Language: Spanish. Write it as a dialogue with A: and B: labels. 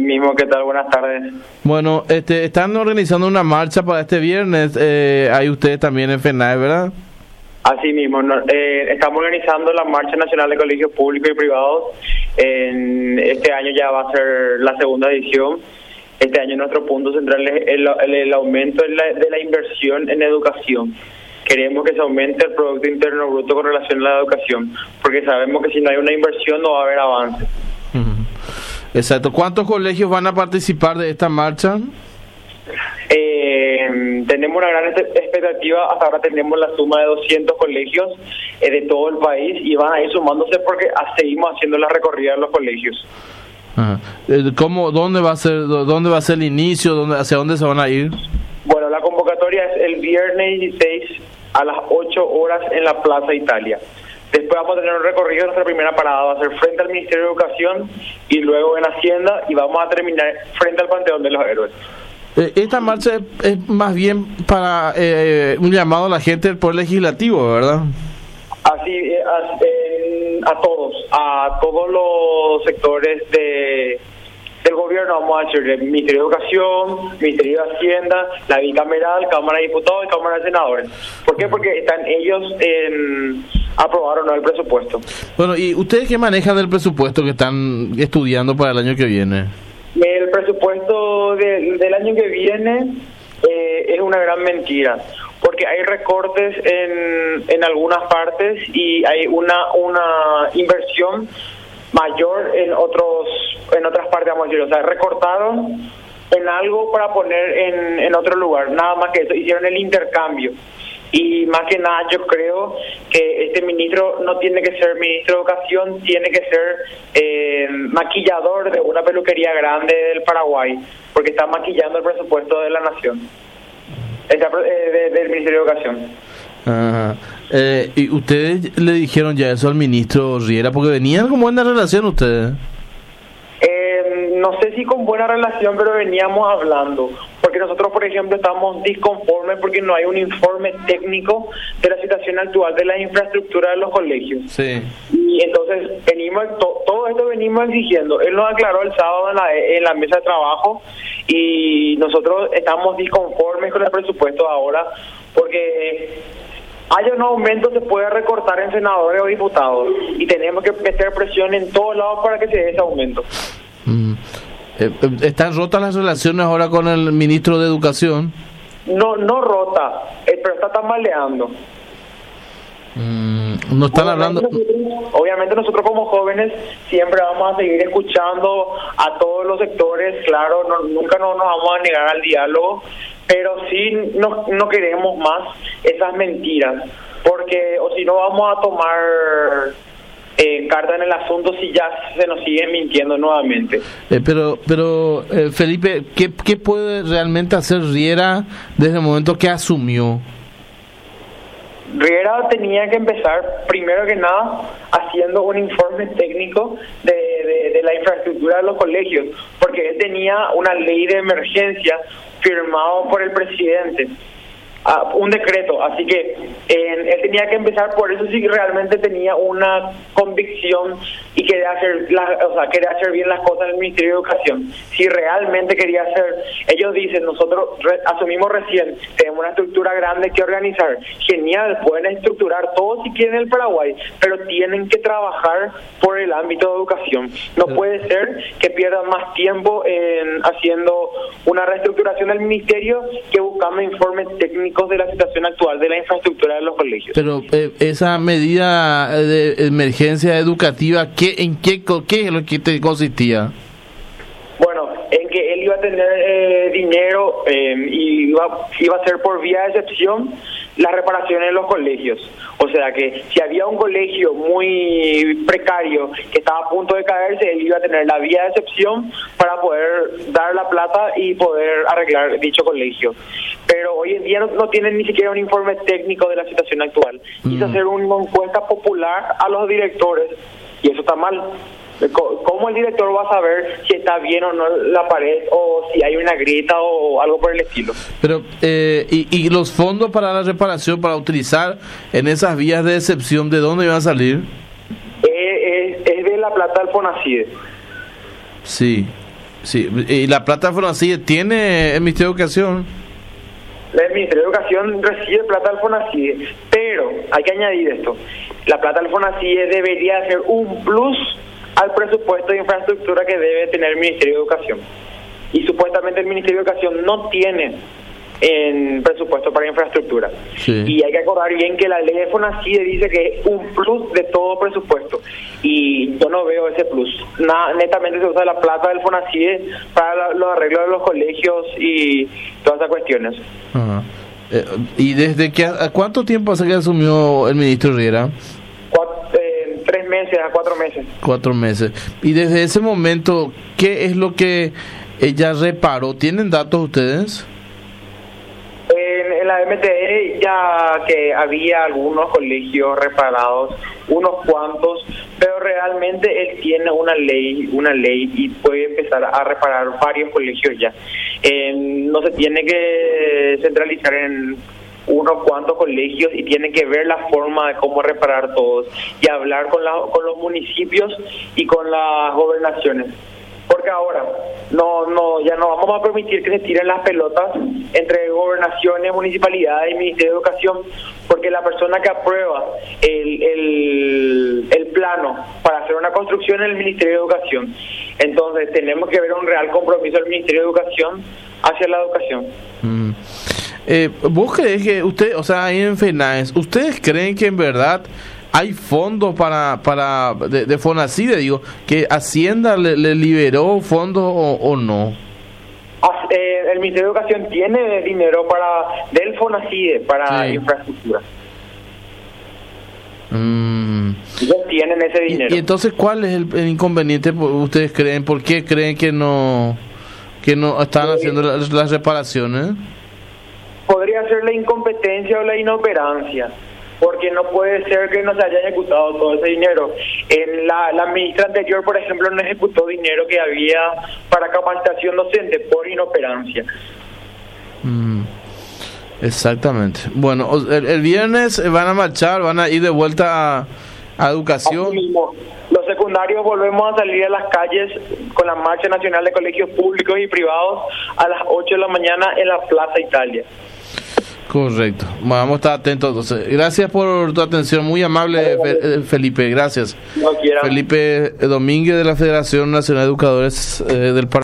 A: mismo, ¿qué tal? Buenas tardes.
B: Bueno, están organizando una marcha para este viernes. Hay ustedes también en FENAE, ¿verdad?
A: Así mismo, estamos organizando la Marcha Nacional de Colegios Públicos y Privados. Este año ya va a ser la segunda edición. Este año nuestro punto central es el aumento de la inversión en educación. Queremos que se aumente el Producto Interno Bruto con relación a la educación, porque sabemos que si no hay una inversión no va a haber avance.
B: Exacto. ¿Cuántos colegios van a participar de esta marcha?
A: Tenemos una gran expectativa. Hasta ahora tenemos la suma de 200 colegios de todo el país y van a ir sumándose porque seguimos haciendo la recorrida de los colegios.
B: Ajá. ¿Dónde va a ser el inicio? ¿Hacia dónde se van a ir?
A: Bueno, la convocatoria es el viernes 16 a las 8 horas en la Plaza Italia. Después vamos a tener un recorrido. Nuestra primera parada va a ser frente al Ministerio de Educación y luego en Hacienda, y vamos a terminar frente al Panteón de los Héroes.
B: Esta marcha es más bien para un llamado a la gente del Poder Legislativo, ¿verdad?
A: Así, a todos los sectores del gobierno, vamos a decir, el Ministerio de Educación, Ministerio de Hacienda, la bicameral, Cámara de Diputados y Cámara de Senadores. ¿Por qué? Porque están ellos aprobaron el presupuesto.
B: Bueno, ¿y ustedes qué manejan del presupuesto que están estudiando para el año que viene?
A: El presupuesto del año que viene es una gran mentira, porque hay recortes en algunas partes y hay una inversión mayor en otras partes, vamos a decir. O sea, recortaron en algo para poner en otro lugar, nada más que eso, hicieron el intercambio. Y más que nada yo creo que este ministro no tiene que ser ministro de Educación, tiene que ser maquillador de una peluquería grande del Paraguay, porque está maquillando el presupuesto de la nación, del Ministerio de Educación.
B: Ajá. ¿Y ustedes le dijeron ya eso al ministro Riera? Porque venían con buena relación ustedes.
A: No sé si con buena relación, pero veníamos hablando. Porque nosotros, por ejemplo, estamos disconformes porque no hay un informe técnico de la situación actual de la infraestructura de los colegios.
B: Sí.
A: Y entonces todo esto venimos exigiendo. Él nos aclaró el sábado en la mesa de trabajo y nosotros estamos disconformes con el presupuesto ahora porque hay un aumento, se puede recortar en senadores o diputados y tenemos que meter presión en todos lados para que se dé ese aumento.
B: ¿Están rotas las relaciones ahora con el ministro de Educación?
A: No rota, pero está tambaleando.
B: No están hablando.
A: Obviamente nosotros como jóvenes siempre vamos a seguir escuchando a todos los sectores, claro, nunca nos vamos a negar al diálogo, pero sí no queremos más esas mentiras, porque o si no vamos a tomar carta en el asunto si ya se nos sigue mintiendo nuevamente. Pero
B: Felipe, ¿qué puede realmente hacer Riera desde el momento que asumió?
A: Riera tenía que empezar, primero que nada, haciendo un informe técnico de la infraestructura de los colegios, porque él tenía una ley de emergencia firmado por el presidente, un decreto, así que él tenía que empezar por eso si realmente tenía una convicción y quería hacer bien las cosas en el Ministerio de Educación. Si realmente quería hacer, ellos dicen, nosotros asumimos recién, tenemos una estructura grande que organizar, genial, pueden estructurar todo si quieren el Paraguay, pero tienen que trabajar por el ámbito de educación. No puede ser que pierdan más tiempo haciendo una reestructuración del ministerio que buscando informes técnicos de la situación actual de la infraestructura de los colegios.
B: Pero esa medida de emergencia educativa, ¿en qué es lo que te consistía?
A: Bueno, en que él iba a tener dinero y iba a ser por vía de excepción las reparaciones en los colegios. O sea que si había un colegio muy precario que estaba a punto de caerse, él iba a tener la vía de excepción para poder dar la plata y poder arreglar dicho colegio. Pero hoy en día no tienen ni siquiera un informe técnico de la situación actual. Quiso hacer una encuesta popular a los directores y eso está mal. ¿Cómo el director va a saber si está bien o no la pared o si hay una grieta o algo por el estilo?
B: Pero ¿y los fondos para la reparación para utilizar en esas vías de excepción de dónde van a salir?
A: Es de la plata del FONACIDE.
B: Sí. Sí, y la plata del FONACIE tiene el Ministerio de Educación.
A: El Ministerio de Educación recibe plata del FONACIE, pero hay que añadir esto. La plata del FONACIE debería ser un plus al presupuesto de infraestructura que debe tener el Ministerio de Educación. Y supuestamente el Ministerio de Educación no tiene en presupuesto para infraestructura.
B: Sí.
A: Y hay que acordar bien que la ley de FONACIE dice que es un plus de todo presupuesto. Y yo no veo ese plus. Netamente se usa la plata del FONACIE para los arreglos de los colegios y todas esas cuestiones.
B: Ajá. ¿Y desde cuánto tiempo hace que asumió el ministro Riera?
A: 3 meses a 4 meses.
B: 4 meses. Y desde ese momento, ¿qué es lo que ella reparó? ¿Tienen datos ustedes?
A: En la MTE ya que había algunos colegios reparados, unos cuantos, pero realmente él tiene una ley y puede empezar a reparar varios colegios ya. No se tiene que centralizar en unos cuantos colegios y tiene que ver la forma de cómo reparar todos y hablar con los municipios y con las gobernaciones. Porque ahora ya no vamos a permitir que se tiren las pelotas entre gobernaciones, municipalidades y Ministerio de Educación, porque la persona que aprueba el plano para hacer una construcción es el Ministerio de Educación. Entonces tenemos que ver un real compromiso del Ministerio de Educación hacia la educación.
B: ¿Vos crees que usted, o sea, ahí en FENAES, ustedes creen que en verdad hay fondos para de FONACIE, digo, que Hacienda le liberó fondos o no?
A: El Ministerio de Educación tiene dinero del FONACIE para infraestructura. Ellos tienen ese dinero.
B: ¿Y entonces cuál es el inconveniente ustedes creen? ¿Por qué creen que no están haciendo las reparaciones?
A: Podría ser la incompetencia o la inoperancia, porque no puede ser que no se haya ejecutado todo ese dinero. La ministra anterior, por ejemplo, no ejecutó dinero que había para capacitación docente por inoperancia.
B: Exactamente. Bueno, el viernes van a marchar, van a ir de vuelta a educación.
A: Así mismo. Los secundarios volvemos a salir a las calles con la Marcha Nacional de Colegios Públicos y Privados a las 8 de la mañana en la Plaza Italia.
B: Correcto. Vamos a estar atentos. Entonces, gracias por tu atención, muy amable, Felipe. Gracias.
A: No quiera.
B: Felipe Domínguez, de la Federación Nacional de Educadores del Parlamento.